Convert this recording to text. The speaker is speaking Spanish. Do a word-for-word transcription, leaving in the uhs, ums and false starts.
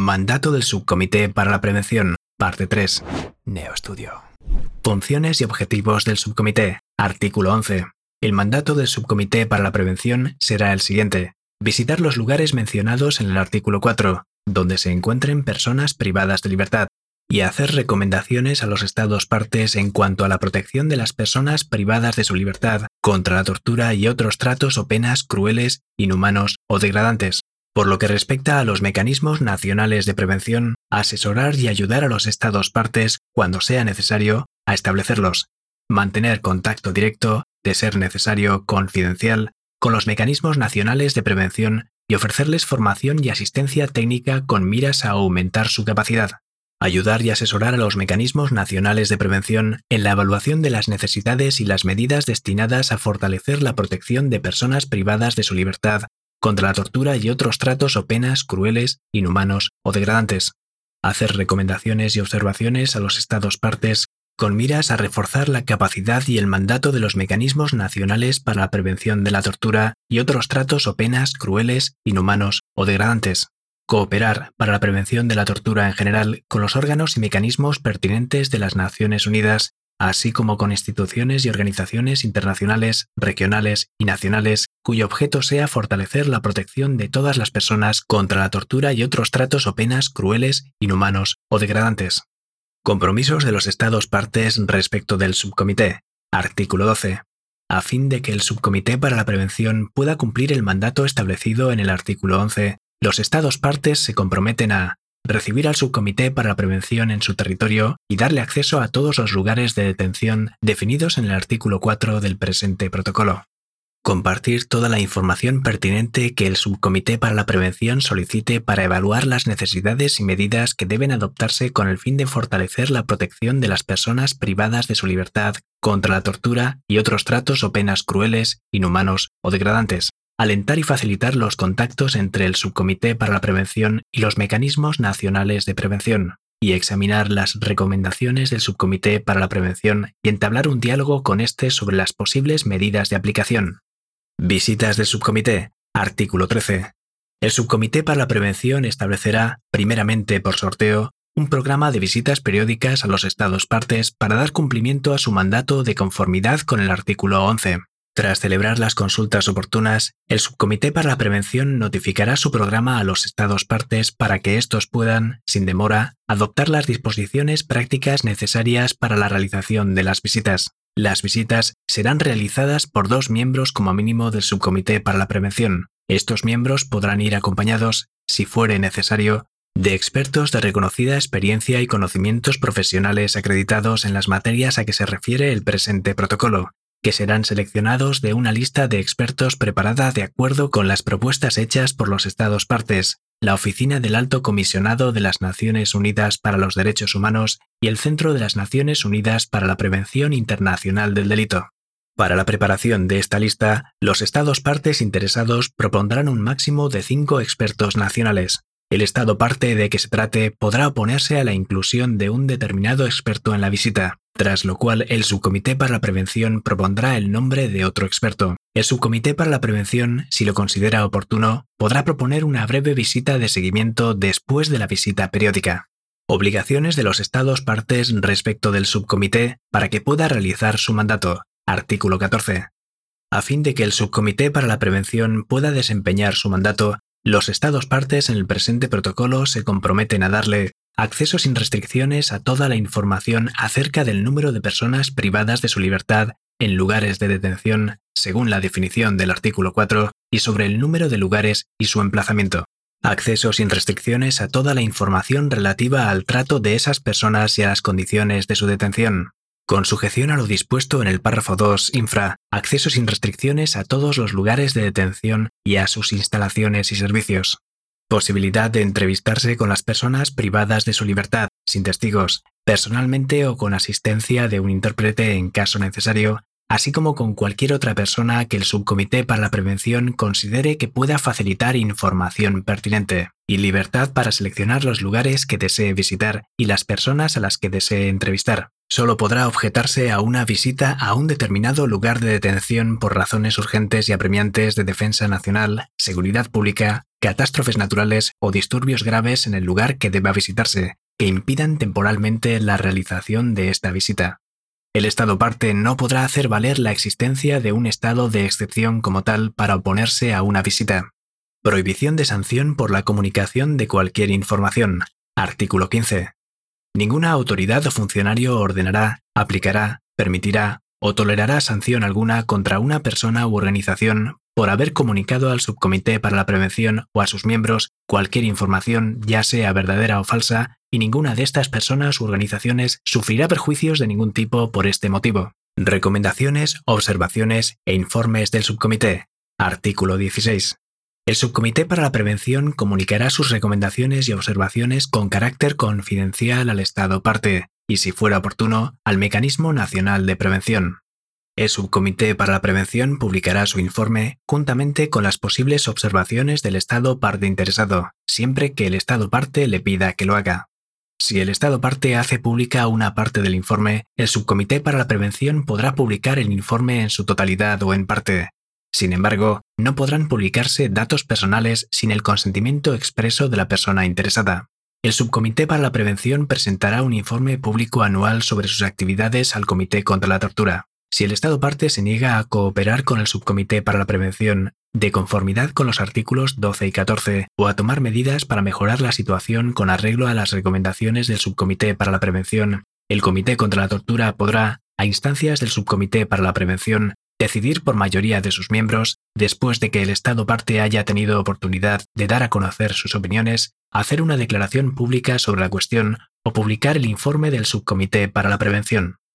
Mandato del Subcomité para la Prevención, parte tres. NeoStudio. Funciones y objetivos del Subcomité. Artículo once. El mandato del Subcomité para la Prevención será el siguiente. Visitar los lugares mencionados en el artículo cuatro, donde se encuentren personas privadas de libertad, y hacer recomendaciones a los Estados partes en cuanto a la protección de las personas privadas de su libertad contra la tortura y otros tratos o penas crueles, inhumanos o degradantes. Por lo que respecta a los mecanismos nacionales de prevención, asesorar y ayudar a los Estados partes, cuando sea necesario, a establecerlos. Mantener contacto directo, de ser necesario confidencial, con los mecanismos nacionales de prevención y ofrecerles formación y asistencia técnica con miras a aumentar su capacidad. Ayudar y asesorar a los mecanismos nacionales de prevención en la evaluación de las necesidades y las medidas destinadas a fortalecer la protección de personas privadas de su libertad contra la tortura y otros tratos o penas crueles, inhumanos o degradantes. Hacer recomendaciones y observaciones a los Estados partes con miras a reforzar la capacidad y el mandato de los mecanismos nacionales para la prevención de la tortura y otros tratos o penas crueles, inhumanos o degradantes. Cooperar para la prevención de la tortura en general con los órganos y mecanismos pertinentes de las Naciones Unidas, así como con instituciones y organizaciones internacionales, regionales y nacionales, cuyo objeto sea fortalecer la protección de todas las personas contra la tortura y otros tratos o penas crueles, inhumanos o degradantes. Compromisos de los Estados partes respecto del Subcomité. Artículo doce. A fin de que el Subcomité para la Prevención pueda cumplir el mandato establecido en el artículo once, los Estados partes se comprometen a recibir al Subcomité para la Prevención en su territorio y darle acceso a todos los lugares de detención definidos en el artículo cuatro del presente protocolo. Compartir toda la información pertinente que el Subcomité para la Prevención solicite para evaluar las necesidades y medidas que deben adoptarse con el fin de fortalecer la protección de las personas privadas de su libertad contra la tortura y otros tratos o penas crueles, inhumanos o degradantes. Alentar y facilitar los contactos entre el Subcomité para la Prevención y los mecanismos nacionales de prevención, y examinar las recomendaciones del Subcomité para la Prevención y entablar un diálogo con éste sobre las posibles medidas de aplicación. Visitas del Subcomité. Artículo trece. El Subcomité para la Prevención establecerá, primeramente por sorteo, un programa de visitas periódicas a los Estados partes para dar cumplimiento a su mandato de conformidad con el artículo once. Tras celebrar las consultas oportunas, el Subcomité para la Prevención notificará su programa a los Estados partes para que éstos puedan, sin demora, adoptar las disposiciones prácticas necesarias para la realización de las visitas. Las visitas serán realizadas por dos miembros como mínimo del Subcomité para la Prevención. Estos miembros podrán ir acompañados, si fuere necesario, de expertos de reconocida experiencia y conocimientos profesionales acreditados en las materias a que se refiere el presente protocolo, que serán seleccionados de una lista de expertos preparada de acuerdo con las propuestas hechas por los Estados partes, la Oficina del Alto Comisionado de las Naciones Unidas para los Derechos Humanos y el Centro de las Naciones Unidas para la Prevención Internacional del Delito. Para la preparación de esta lista, los Estados partes interesados propondrán un máximo de cinco expertos nacionales. El Estado parte de que se trate podrá oponerse a la inclusión de un determinado experto en la visita, tras lo cual el Subcomité para la Prevención propondrá el nombre de otro experto. El Subcomité para la Prevención, si lo considera oportuno, podrá proponer una breve visita de seguimiento después de la visita periódica. Obligaciones de los Estados partes respecto del Subcomité para que pueda realizar su mandato. Artículo catorce. A fin de que el Subcomité para la Prevención pueda desempeñar su mandato, los Estados partes en el presente protocolo se comprometen a darle acceso sin restricciones a toda la información acerca del número de personas privadas de su libertad en lugares de detención, según la definición del artículo cuatro, y sobre el número de lugares y su emplazamiento. Acceso sin restricciones a toda la información relativa al trato de esas personas y a las condiciones de su detención. Con sujeción a lo dispuesto en el párrafo dos, infra, acceso sin restricciones a todos los lugares de detención y a sus instalaciones y servicios. Posibilidad de entrevistarse con las personas privadas de su libertad, sin testigos, personalmente o con asistencia de un intérprete en caso necesario, así como con cualquier otra persona que el Subcomité para la Prevención considere que pueda facilitar información pertinente, y libertad para seleccionar los lugares que desee visitar y las personas a las que desee entrevistar. Solo podrá objetarse a una visita a un determinado lugar de detención por razones urgentes y apremiantes de defensa nacional, seguridad pública, catástrofes naturales o disturbios graves en el lugar que deba visitarse, que impidan temporalmente la realización de esta visita. El Estado parte no podrá hacer valer la existencia de un estado de excepción como tal para oponerse a una visita. Prohibición de sanción por la comunicación de cualquier información. Artículo quince. Ninguna autoridad o funcionario ordenará, aplicará, permitirá o tolerará sanción alguna contra una persona u organización por haber comunicado al Subcomité para la Prevención o a sus miembros cualquier información, ya sea verdadera o falsa, y ninguna de estas personas u organizaciones sufrirá perjuicios de ningún tipo por este motivo. Recomendaciones, observaciones e informes del Subcomité. Artículo dieciséis. El Subcomité para la Prevención comunicará sus recomendaciones y observaciones con carácter confidencial al Estado parte y, si fuera oportuno, al Mecanismo Nacional de Prevención. El Subcomité para la Prevención publicará su informe juntamente con las posibles observaciones del Estado parte interesado, siempre que el Estado parte le pida que lo haga. Si el Estado parte hace pública una parte del informe, el Subcomité para la Prevención podrá publicar el informe en su totalidad o en parte. Sin embargo, no podrán publicarse datos personales sin el consentimiento expreso de la persona interesada. El Subcomité para la Prevención presentará un informe público anual sobre sus actividades al Comité contra la Tortura. Si el Estado parte se niega a cooperar con el Subcomité para la Prevención, de conformidad con los artículos doce y catorce, o a tomar medidas para mejorar la situación con arreglo a las recomendaciones del Subcomité para la Prevención, el Comité contra la Tortura podrá, a instancias del Subcomité para la Prevención, decidir por mayoría de sus miembros, después de que el Estado parte haya tenido oportunidad de dar a conocer sus opiniones, hacer una declaración pública sobre la cuestión o publicar el informe del Subcomité para la Prevención.